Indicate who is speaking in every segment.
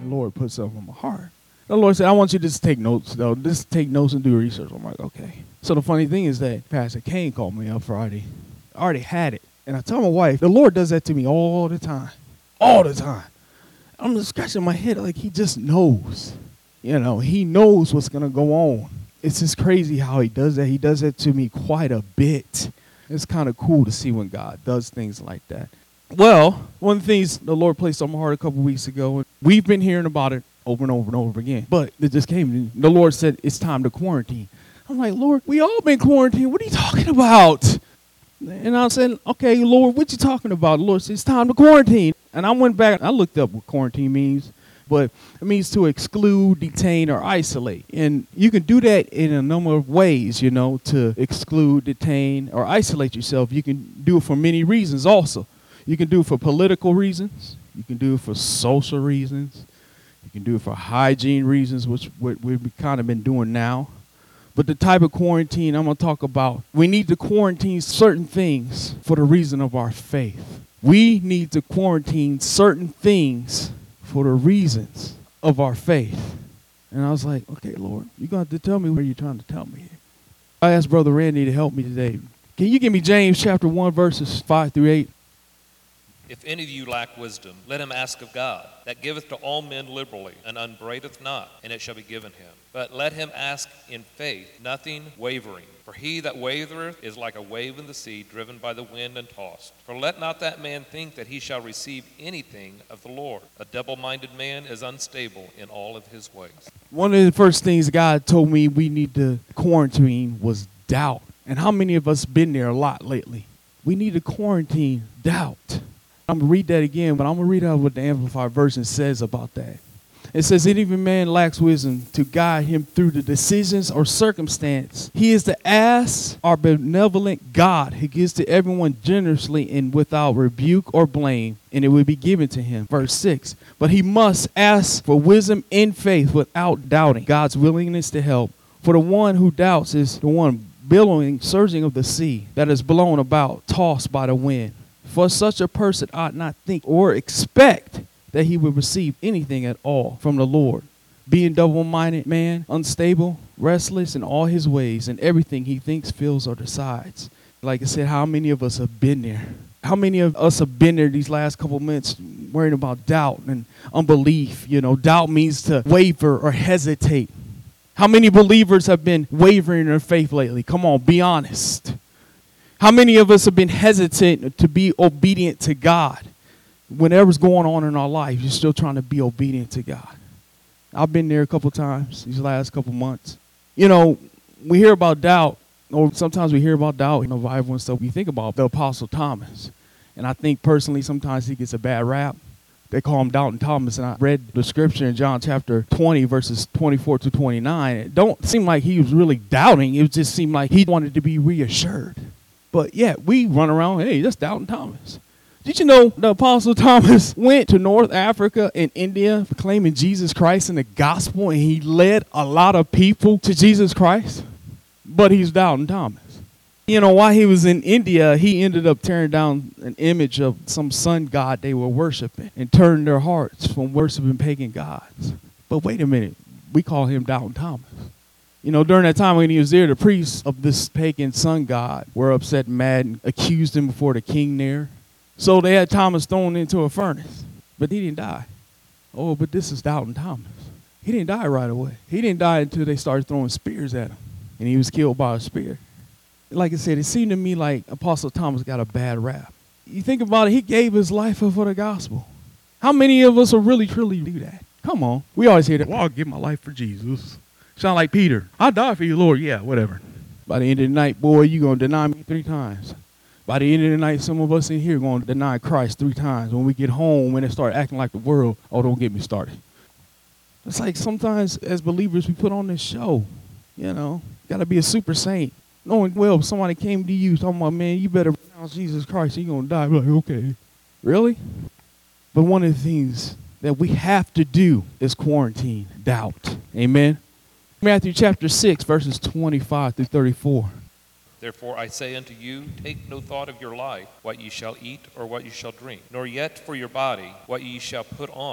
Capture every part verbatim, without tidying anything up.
Speaker 1: the Lord put something on my heart. The Lord said, I want you to just take notes, though. Just take notes and do research. I'm like, okay. So the funny thing is that Pastor Kane called me up Friday. I already had it. And I tell my wife, the Lord does that to me all the time. All the time. I'm just scratching my head like he just knows. You know, he knows what's going to go on. It's just crazy how he does that. He does that to me quite a bit. It's kind of cool to see when God does things like that. Well, one of the things the Lord placed on my heart a couple weeks ago, we've been hearing about it over and over and over again. But it just came. The Lord said, it's time to quarantine. I'm like, Lord, we all been quarantined. What are you talking about? And I said, okay, Lord, what you talking about? The Lord said, it's time to quarantine. And I went back, I looked up what quarantine means. But it means to exclude, detain, or isolate. And you can do that in a number of ways, you know, to exclude, detain, or isolate yourself. You can do it for many reasons also. You can do it for political reasons. You can do it for social reasons. You can do it for hygiene reasons, which we've kind of been doing now. But the type of quarantine I'm going to talk about, we need to quarantine certain things for the reason of our faith. We need to quarantine certain things for the reasons of our faith. And I was like, okay, Lord, you're going to have to tell me what you're trying to tell me. I asked Brother Randy to help me today. Can you give me James chapter one, verses five through eight?
Speaker 2: If any of you lack wisdom, let him ask of God, that giveth to all men liberally, and upbraideth not, and it shall be given him. But let him ask in faith, nothing wavering. For he that wavereth is like a wave in the sea, driven by the wind and tossed. For let not that man think that he shall receive anything of the Lord. A double-minded man is unstable in all of his ways.
Speaker 1: One of the first things God told me we need to quarantine was doubt. And how many of us been there a lot lately? We need to quarantine doubt. I'm going to read that again, but I'm going to read out what the Amplified Version says about that. It says, that even man lacks wisdom to guide him through the decisions or circumstance. He is to ask our benevolent God who gives to everyone generously and without rebuke or blame, and it will be given to him. Verse six, but he must ask for wisdom in faith without doubting God's willingness to help. For the one who doubts is the one billowing, surging of the sea that is blown about, tossed by the wind. For such a person ought not think or expect that he will receive anything at all from the Lord, being double-minded man, unstable, restless in all his ways, and everything he thinks, feels, or decides. Like I said, how many of us have been there? How many of us have been there these last couple minutes worrying about doubt and unbelief? You know, doubt means to waver or hesitate. How many believers have been wavering in their faith lately? Come on, be honest. How many of us have been hesitant to be obedient to God? Whatever's going on in our life, you're still trying to be obedient to God. I've been there a couple times these last couple months. You know, we hear about doubt, or sometimes we hear about doubt in the Bible and stuff. We think about the Apostle Thomas. And I think personally sometimes he gets a bad rap. They call him Doubting Thomas. And I read the scripture in John chapter twenty, verses twenty-four to twenty-nine. It don't seem like he was really doubting. It just seemed like he wanted to be reassured. But yeah, we run around, hey, that's Doubting Thomas. Did you know the Apostle Thomas went to North Africa and India proclaiming Jesus Christ in the gospel, and he led a lot of people to Jesus Christ? But he's Doubting Thomas. You know, while he was in India, he ended up tearing down an image of some sun god they were worshiping and turned their hearts from worshiping pagan gods. But wait a minute, we call him Doubting Thomas. You know, during that time when he was there, the priests of this pagan sun god were upset and mad and accused him before the king there. So they had Thomas thrown into a furnace, but he didn't die. Oh, but this is Doubting Thomas. He didn't die right away. He didn't die until they started throwing spears at him, and he was killed by a spear. Like I said, it seemed to me like Apostle Thomas got a bad rap. You think about it, he gave his life up for the gospel. How many of us will really, truly do that? Come on. We always hear that, well, I'll give my life for Jesus. Sound like Peter. I'll die for you, Lord. Yeah, whatever. By the end of the night, boy, you're going to deny me three times. By the end of the night, some of us in here are going to deny Christ three times. When we get home and they start acting like the world, oh, don't get me started. It's like sometimes as believers, we put on this show, you know, got to be a super saint. Knowing, well, if somebody came to you talking about, man, you better renounce Jesus Christ, you're going to die. We're like, okay. Really? But one of the things that we have to do is quarantine doubt. Amen? Matthew chapter six, verses twenty-five through thirty-four.
Speaker 2: Therefore I say unto you, take no thought of your life, what ye shall eat or what ye shall drink, nor yet for your body, what ye shall put on.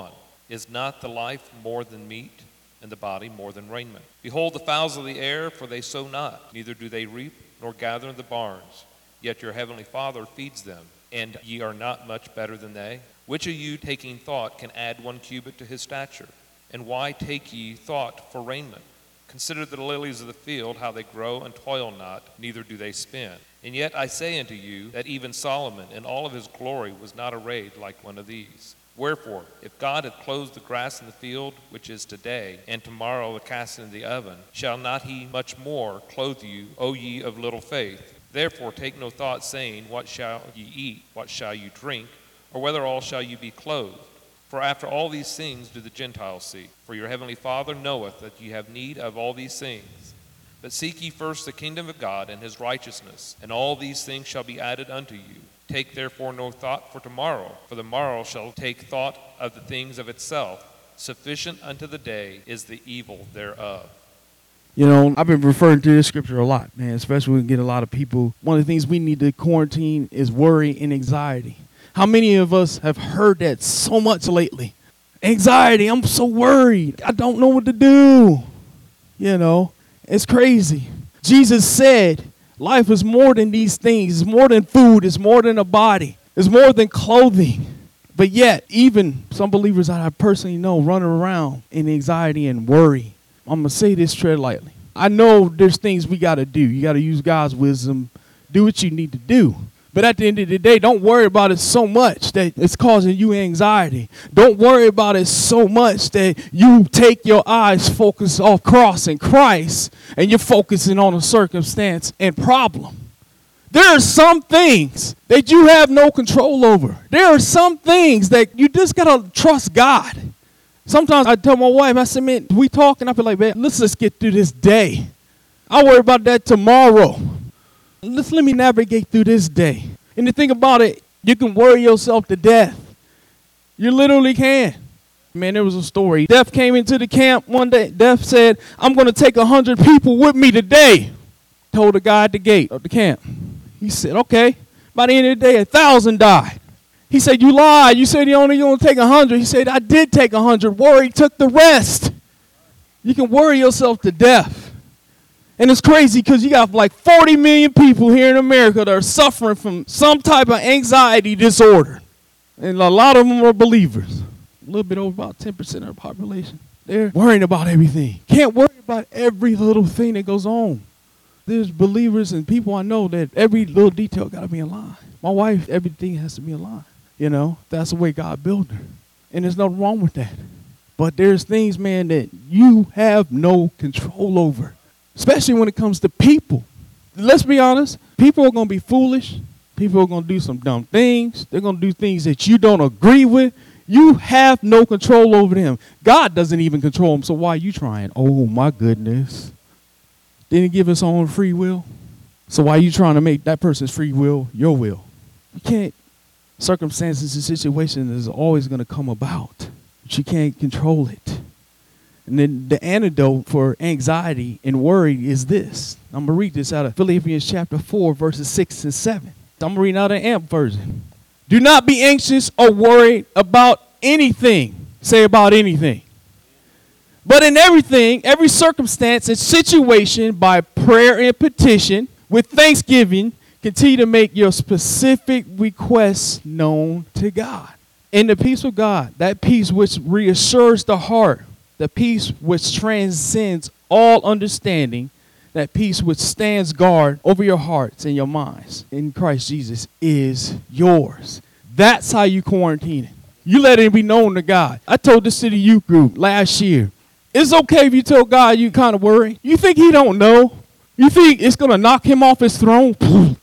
Speaker 2: Is not the life more than meat, and the body more than raiment? Behold the fowls of the air, for they sow not, neither do they reap, nor gather in the barns. Yet your heavenly Father feeds them. And ye are not much better than they? Which of you, taking thought, can add one cubit to his stature? And why take ye thought for raiment? Consider the lilies of the field, how they grow and toil not, neither do they spin. And yet I say unto you, that even Solomon in all of his glory was not arrayed like one of these. Wherefore, if God hath clothed the grass in the field, which is today, and tomorrow cast into the oven, shall not he much more clothe you, O ye of little faith? Therefore take no thought, saying, What shall ye eat? What shall you drink? Or whether all shall you be clothed? For after all these things do the Gentiles seek. For your heavenly Father knoweth that ye have need of all these things. But seek ye first the kingdom of God and his righteousness, and all these things shall be added unto you. Take therefore no thought for tomorrow, for the morrow shall take thought of the things of itself. Sufficient unto the day is the evil thereof.
Speaker 1: You know, I've been referring to this scripture a lot, man, especially when we get a lot of people. One of the things we need to quarantine is worry and anxiety. How many of us have heard that so much lately? Anxiety, I'm so worried. I don't know what to do. You know, it's crazy. Jesus said, life is more than these things. It's more than food. It's more than a body. It's more than clothing. But yet, even some believers that I personally know run around in anxiety and worry. I'm going to say this, tread lightly. I know there's things we got to do. You got to use God's wisdom. Do what you need to do. But at the end of the day, don't worry about it so much that it's causing you anxiety. Don't worry about it so much that you take your eyes focus off cross and Christ and you're focusing on a circumstance and problem. There are some things that you have no control over. There are some things that you just got to trust God. Sometimes I tell my wife, I say, man, we talk and I feel like, man, let's just get through this day. I'll worry about that tomorrow. Let's let me navigate through this day. And the thing about it, you can worry yourself to death. You literally can. Man, there was a story. Death came into the camp one day. Death said, I'm going to take a hundred people with me today. Told the guy at the gate of the camp. He said, okay. By the end of the day, a thousand died. He said, you lied. You said you only going to take a hundred. He said, I did take a hundred. Worry took the rest. You can worry yourself to death. And it's crazy because you got like forty million people here in America that are suffering from some type of anxiety disorder. And a lot of them are believers. A little bit over about ten percent of the population. They're worrying about everything. Can't worry about every little thing that goes on. There's believers and people I know that every little detail got to be in line. My wife, everything has to be in line. You know, that's the way God built her. And there's nothing wrong with that. But there's things, man, that you have no control over. Especially when it comes to people. Let's be honest. People are going to be foolish. People are going to do some dumb things. They're going to do things that you don't agree with. You have no control over them. God doesn't even control them. So why are you trying? Oh, my goodness. Didn't he give us our own free will? So why are you trying to make that person's free will your will? You can't. Circumstances and situations is always going to come about. But you can't control it. And then the antidote for anxiety and worry is this. I'm going to read this out of Philippians chapter four, verses six and seven. I'm going to read out an A M P version. Do not be anxious or worried about anything. Say about anything. But in everything, every circumstance and situation, by prayer and petition, with thanksgiving, continue to make your specific requests known to God. And the peace of God, that peace which reassures the heart, the peace which transcends all understanding, that peace which stands guard over your hearts and your minds in Christ Jesus is yours. That's how you quarantine it. You let it be known to God. I told this to the youth group last year. It's okay if you tell God you kind of worry. You think he don't know? You think it's going to knock him off his throne?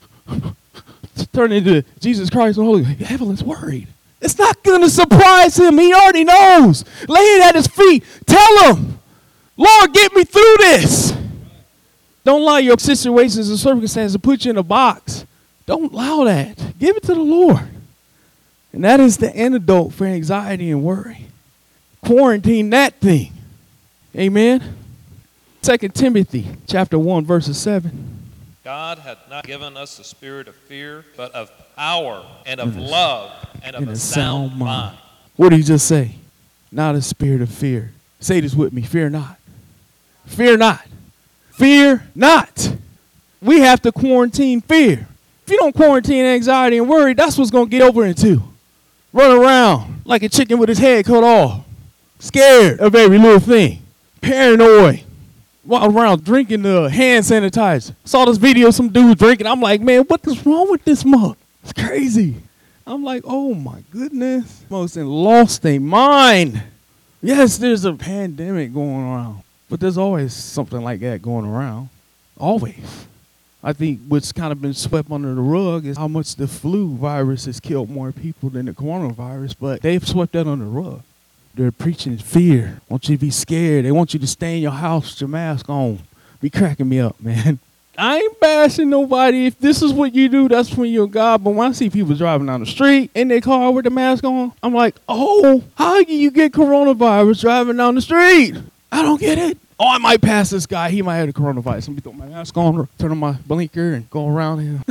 Speaker 1: Turn into Jesus Christ and Holy Evelyn's worried. It's not going to surprise him. He already knows. Lay it at his feet. Tell him, Lord, get me through this. Don't allow your situations and circumstances to put you in a box. Don't allow that. Give it to the Lord. And that is the antidote for anxiety and worry. Quarantine that thing. Amen. Second Timothy chapter one, verses seven.
Speaker 2: God hath not given us the spirit of fear, but of power and of love and of a sound mind.
Speaker 1: What did he just say? not a spirit of fear. Say this with me, fear not. Fear not. Fear not. We have to quarantine fear. If you don't quarantine anxiety and worry, that's what's going to get over into. Run around like a chicken with his head cut off. Scared of every little thing. Paranoid. Walk around drinking the hand sanitizer. Saw this video of some dude drinking. I'm like, man, what is wrong with this mug? It's crazy. I'm like, oh my goodness. Most lost their mind. Yes, there's a pandemic going around. But there's always something like that going around. Always. I think what's kind of been swept under the rug is how much the flu virus has killed more people than the coronavirus, but they've swept that under the rug. They're preaching fear. Want you to be scared. They want you to stay in your house with your mask on. Be cracking me up, man. I ain't bashing nobody. If this is what you do, that's when you're God. But when I see people driving down the street in their car with the mask on, I'm like, oh, how can you get coronavirus driving down the street? I don't get it. Oh, I might pass this guy. He might have the coronavirus. Let me throw my mask on, turn on my blinker, and go around him.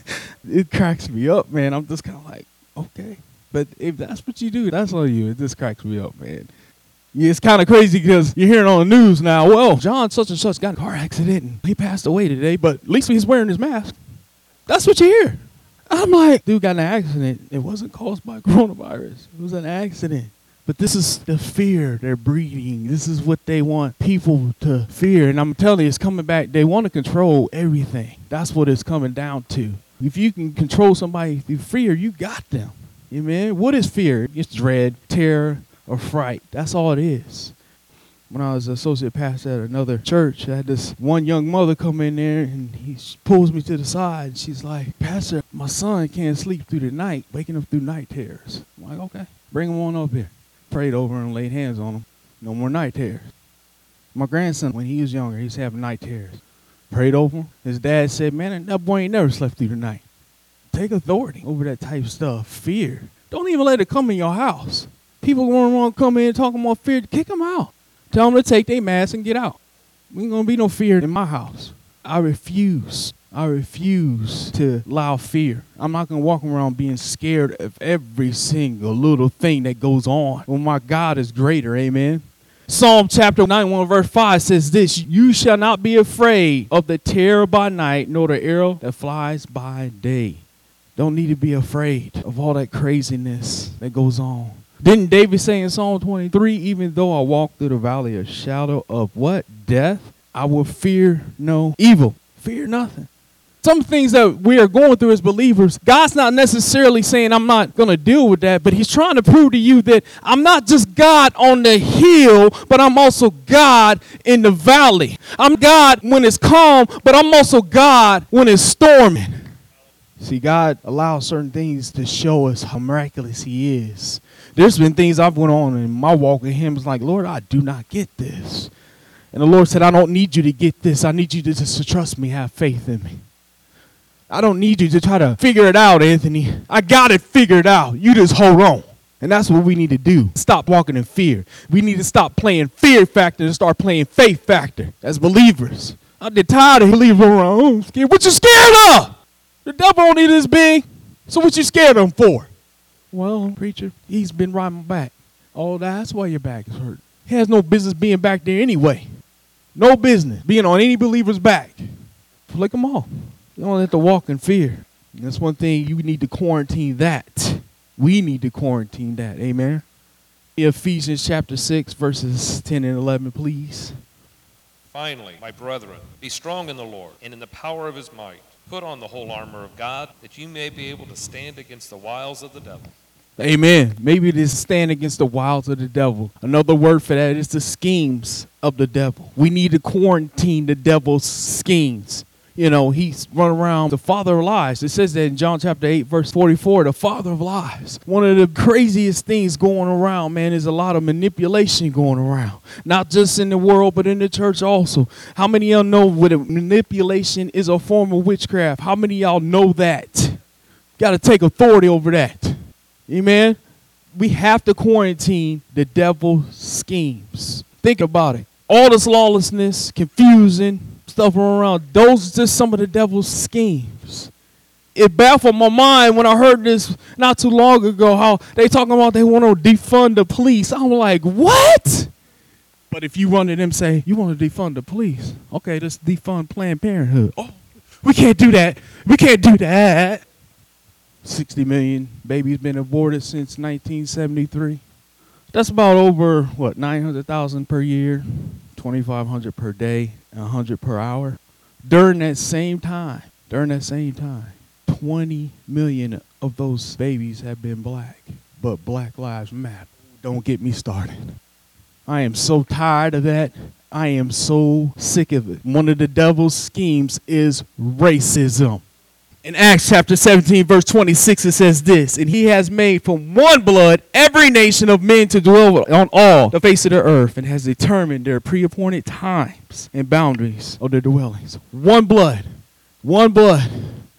Speaker 1: It cracks me up, man. I'm just kind of like, okay. But if that's what you do, that's on you. It just cracks me up, man. Yeah, it's kind of crazy because you're hearing on the news now, well, John such and such got in a car accident and he passed away today, but at least he's wearing his mask. That's what you hear. I'm like, dude got in an accident. It wasn't caused by coronavirus. It was an accident. But this is the fear they're breeding. This is what they want people to fear. And I'm telling you, it's coming back. They want to control everything. That's what it's coming down to. If you can control somebody through fear, you got them. Amen. What is fear? It's dread, terror, or fright. That's all it is. When I was associate pastor at another church, I had this one young mother come in there, and he pulls me to the side. And she's like, Pastor, my son can't sleep through the night, waking up through night terrors. I'm like, okay, bring him on up here. Prayed over and laid hands on him. No more night terrors. My grandson, when he was younger, he used to have night terrors. Prayed over him. His dad said, man, that boy ain't never slept through the night. Take authority over that type of stuff. Fear. Don't even let it come in your house. People want to come in talking about fear. Kick them out. Tell them to take their mask and get out. We ain't going to be no fear in my house. I refuse. I refuse to allow fear. I'm not going to walk around being scared of every single little thing that goes on. Well, my God is greater. Amen. Psalm chapter ninety-one verse five says this, you shall not be afraid of the terror by night, nor the arrow that flies by day. Don't need to be afraid of all that craziness that goes on. Didn't David say in Psalm twenty-three, even though I walk through the valley of shadow of what? Death, I will fear no evil. Fear nothing. Some things that we are going through as believers, God's not necessarily saying I'm not going to deal with that, but he's trying to prove to you that I'm not just God on the hill, but I'm also God in the valley. I'm God when it's calm, but I'm also God when it's storming. See, God allows certain things to show us how miraculous he is. There's been things I've went on in my walk with him. It's like, Lord, I do not get this. And the Lord said, I don't need you to get this. I need you to just to trust me, have faith in me. I don't need you to try to figure it out, Anthony. I got it figured out. You just hold on. And that's what we need to do. Stop walking in fear. We need to stop playing fear factor and start playing faith factor as believers. I'm tired of believers around. Oh, I'm scared. What you scared of? The devil only this big. So what you scared of him for? Well, preacher, he's been riding my back. Oh, that's why your back is hurt. He has no business being back there anyway. No business being on any believer's back. Flick them off. You don't have to walk in fear. And that's one thing you need to quarantine that. We need to quarantine that. Amen. Ephesians chapter six, verses ten and eleven, please.
Speaker 2: Finally, my brethren, be strong in the Lord and in the power of his might. Put on the whole armor of God, that you may be able to stand against the wiles of the devil.
Speaker 1: Amen. Maybe it is stand against the wiles of the devil. Another word for that is the schemes of the devil. We need to quarantine the devil's schemes. You know, he's run around the father of lies. It says that in John chapter eight, verse forty-four, the father of lies. One of the craziest things going around, man, is a lot of manipulation going around. Not just in the world, but in the church also. How many of y'all know what manipulation is a form of witchcraft? How many of y'all know that? Got to take authority over that. Amen? We have to quarantine the devil's schemes. Think about it. All this lawlessness, confusing, stuff around, those are just some of the devil's schemes. it baffled my mind when I heard this not too long ago, how they talking about they want to defund the police. I'm like, what? But if you run to them and say, you want to defund the police, okay, let's defund Planned Parenthood. Oh, we can't do that. We can't do that. sixty million babies been aborted since nineteen seventy-three. That's about over, what, nine hundred thousand per year, twenty-five hundred per day, and one hundred per hour. During that same time, during that same time, twenty million of those babies have been black. But Black Lives Matter. Don't get me started. I am so tired of that. I am so sick of it. One of the devil's schemes is racism. In Acts chapter seventeen, verse twenty-six, it says this, and he has made from one blood every nation of men to dwell on all the face of the earth, and has determined their pre-appointed times and boundaries of their dwellings. One blood. One blood.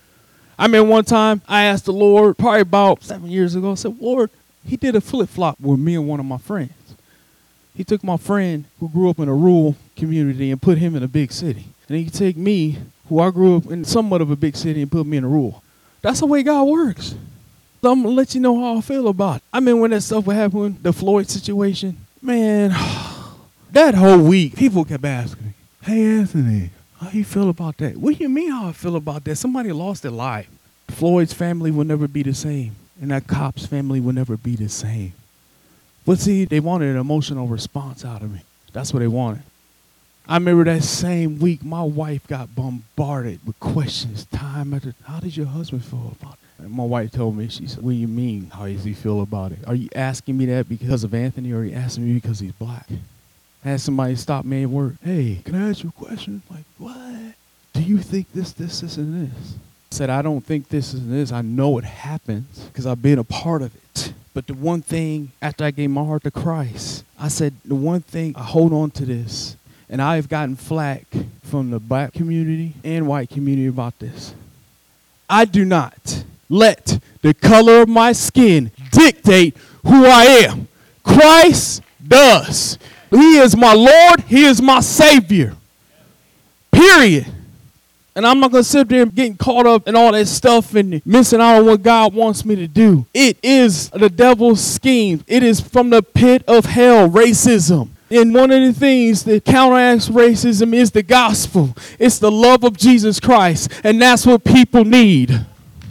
Speaker 1: I mean, one time I asked the Lord, probably about seven years ago, I said, Lord, he did a flip-flop with me and one of my friends. He took my friend who grew up in a rural community and put him in a big city. And he take me, who I grew up in somewhat of a big city, and put me in a rural. That's the way God works. So I'm going to let you know how I feel about it. I mean, when that stuff would happen, the Floyd situation, man, that whole week, people kept asking me, hey, Anthony, how you feel about that? What do you mean how I feel about that? Somebody lost their life. Floyd's family will never be the same, and that cop's family will never be the same. But see, they wanted an emotional response out of me. That's what they wanted. I remember that same week, my wife got bombarded with questions time after, how did your husband feel about it? And my wife told me, she said, what do you mean, how does he feel about it? Are you asking me that because of Anthony, or are you asking me because he's black? I had somebody stop me at work. Hey, can I ask you a question? Like, what? Do you think this, this, this, and this? I said, I don't think this and this. I know it happens because I've been a part of it. But the one thing, after I gave my heart to Christ, I said, the one thing, I hold on to this. And I've gotten flack from the black community and white community about this. I do not let the color of my skin dictate who I am. Christ does. He is my Lord. He is my Savior. Period. And I'm not going to sit there and getting caught up in all that stuff and missing out on what God wants me to do. It is the devil's scheme. It is from the pit of hell, racism. And one of the things that counteracts racism is the gospel. It's the love of Jesus Christ. And that's what people need.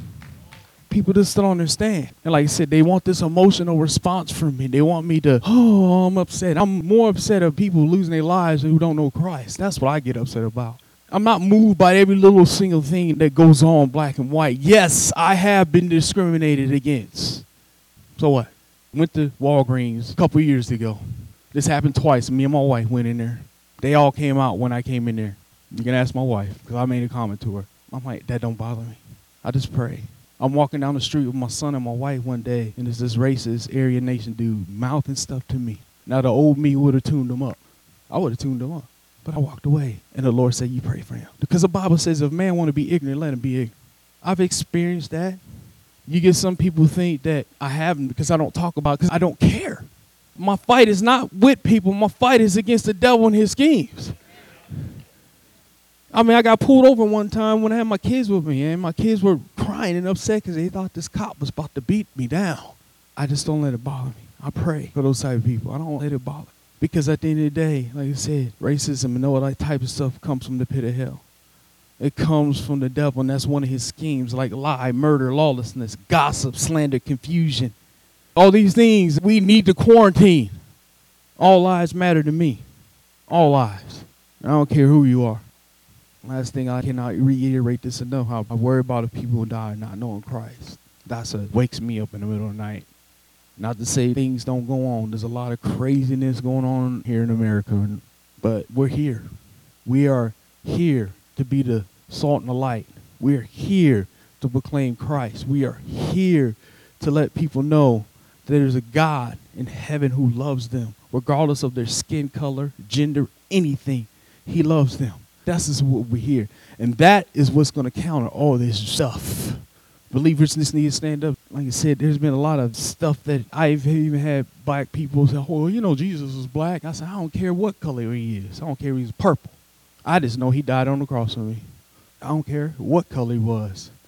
Speaker 1: People just don't understand. And like I said, they want this emotional response from me. They want me to, oh, I'm upset. I'm more upset of people losing their lives who don't know Christ. That's what I get upset about. I'm not moved by every little single thing that goes on, black and white. Yes, I have been discriminated against. So what? Went to Walgreens a couple years ago. This happened twice. Me and my wife went in there. They all came out when I came in there. You can ask my wife, because I made a comment to her. I'm like, that don't bother me. I just pray. I'm walking down the street with my son and my wife one day, and there's this racist Aryan Nation dude mouthing stuff to me. Now, the old me would have tuned him up. I would have tuned him up. But I walked away, and the Lord said, you pray for him. Because the Bible says if a man want to be ignorant, let him be ignorant. I've experienced that. You get some people who think that I haven't because I don't talk about it, because I don't care. My fight is not with people. My fight is against the devil and his schemes. I mean, I got pulled over one time when I had my kids with me, and my kids were crying and upset because they thought this cop was about to beat me down. I just don't let it bother me. I pray for those type of people. I don't let it bother me. Because at the end of the day, like I said, racism and all that type of stuff comes from the pit of hell. It comes from the devil, and that's one of his schemes, like lie, murder, lawlessness, gossip, slander, confusion. All these things we need to quarantine. All lives matter to me. All lives. I don't care who you are. Last thing, I cannot reiterate this enough. How I worry about if people die not knowing Christ. That's what wakes me up in the middle of the night. Not to say things don't go on. There's a lot of craziness going on here in America. But we're here. We are here to be the salt and the light. We're here to proclaim Christ. We are here to let people know that there's a God in heaven who loves them, regardless of their skin color, gender, anything. He loves them. That's just what we're here. And that is what's going to counter all this stuff. Believers just need to stand up. Like I said, there's been a lot of stuff that I've even had black people say, oh, you know, Jesus is black. I said, I don't care what color he is. I don't care if he's purple. I just know he died on the cross for me. I don't care what color he was.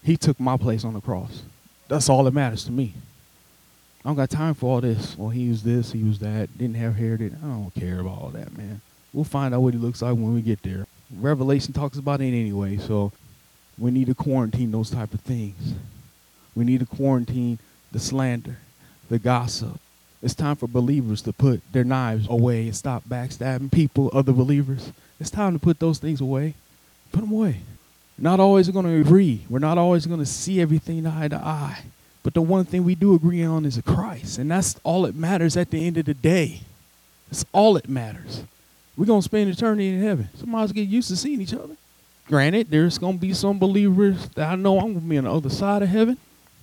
Speaker 1: He took my place on the cross. That's all that matters to me. I don't got time for all this. Well, he was this, he was that, didn't have hair, didn't. I don't care about all that, man. We'll find out what he looks like when we get there. Revelation talks about it anyway, so we need to quarantine those type of things. We need to quarantine the slander, the gossip. It's time for believers to put their knives away and stop backstabbing people, other believers. It's time to put those things away. Put them away. We're not always going to agree. We're not always going to see everything eye to eye. But the one thing we do agree on is Christ. And that's all that matters at the end of the day. That's all that matters. We're going to spend eternity in heaven. Somebody's get used to seeing each other. Granted, there's going to be some believers that I know I'm going to be on the other side of heaven.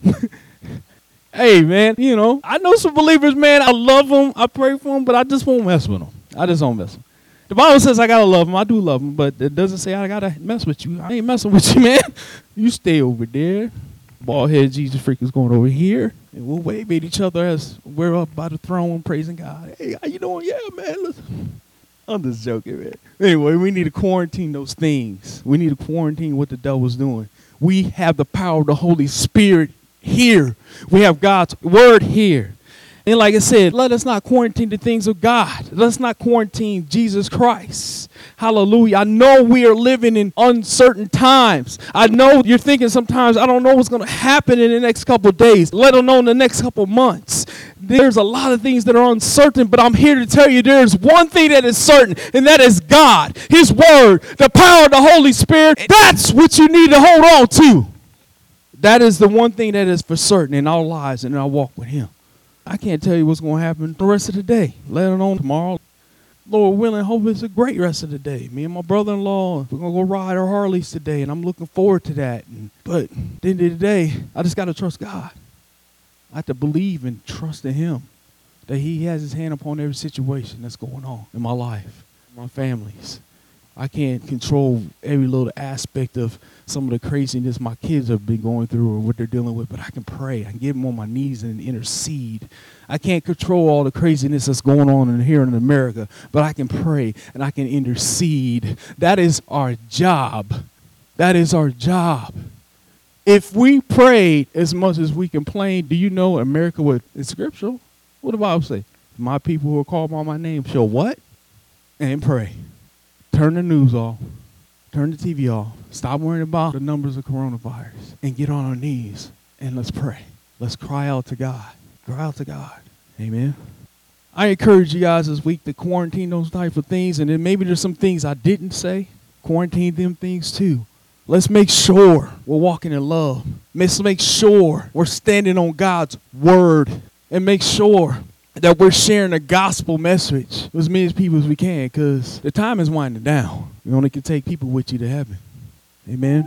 Speaker 1: Hey, man, you know, I know some believers, man. I love them. I pray for them, but I just won't mess with them. I just won't mess with them. The Bible says I got to love them. I do love them, but it doesn't say I got to mess with you. I ain't messing with you, man. You stay over there. Bald-headed Jesus freak is going over here, and we'll wave at each other as we're up by the throne praising God. Hey, how you doing? Yeah, man. Listen. I'm just joking, man. Anyway, we need to quarantine those things. We need to quarantine what the devil's doing. We have the power of the Holy Spirit here. We have God's word here. And like I said, let us not quarantine the things of God. Let's not quarantine Jesus Christ. Hallelujah. I know we are living in uncertain times. I know you're thinking sometimes, I don't know what's going to happen in the next couple of days, let alone the next couple of months. There's a lot of things that are uncertain, but I'm here to tell you there's one thing that is certain, and that is God, his word, the power of the Holy Spirit. That's what you need to hold on to. That is the one thing that is for certain in our lives and in our walk with him. I can't tell you what's going to happen the rest of the day, let alone tomorrow. Lord willing, hope it's a great rest of the day. Me and my brother-in-law, we're going to go ride our Harleys today, and I'm looking forward to that. And, but at the end of the day, I just got to trust God. I have to believe and trust in him, that he has his hand upon every situation that's going on in my life, my family's. I can't control every little aspect of some of the craziness my kids have been going through or what they're dealing with, but I can pray. I can get them on my knees and intercede. I can't control all the craziness that's going on in here in America, but I can pray and I can intercede. That is our job. That is our job. If we prayed as much as we complain, do you know America would, it's scriptural? What the Bible say? My people who are called by my name shall what? And pray. Turn the news off. Turn the T V off. Stop worrying about the numbers of coronavirus and get on our knees and let's pray. Let's cry out to God. Cry out to God. Amen. I encourage you guys this week to quarantine those type of things, and then maybe there's some things I didn't say. Quarantine them things too. Let's make sure we're walking in love. Let's make sure we're standing on God's word, and make sure that we're sharing the gospel message with as many people as we can, because the time is winding down. You only can take people with you to heaven. Amen.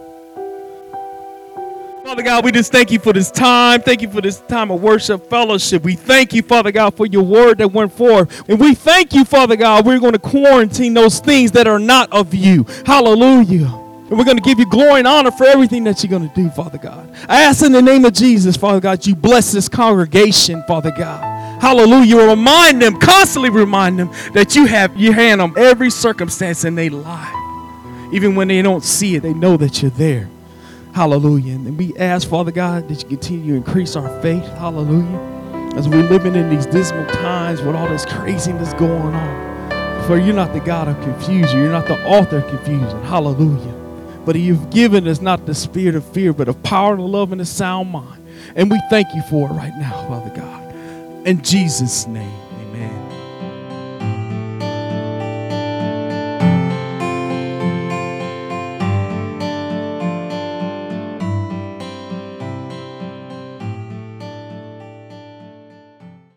Speaker 1: Father God, we just thank you for this time. Thank you for this time of worship, fellowship. We thank you, Father God, for your word that went forth. And we thank you, Father God, we're going to quarantine those things that are not of you. Hallelujah. And we're going to give you glory and honor for everything that you're going to do, Father God. I ask in the name of Jesus, Father God, you bless this congregation, Father God. Hallelujah. Remind them, constantly remind them that you have your hand on every circumstance in their life. Even when they don't see it, they know that you're there. Hallelujah. And we ask, Father God, that you continue to increase our faith. Hallelujah. As we're living in these dismal times with all this craziness going on. For you're not the God of confusion. You're not the author of confusion. Hallelujah. But you've given us not the spirit of fear, but of power and love and a sound mind. And we thank you for it right now, Father God. In Jesus' name.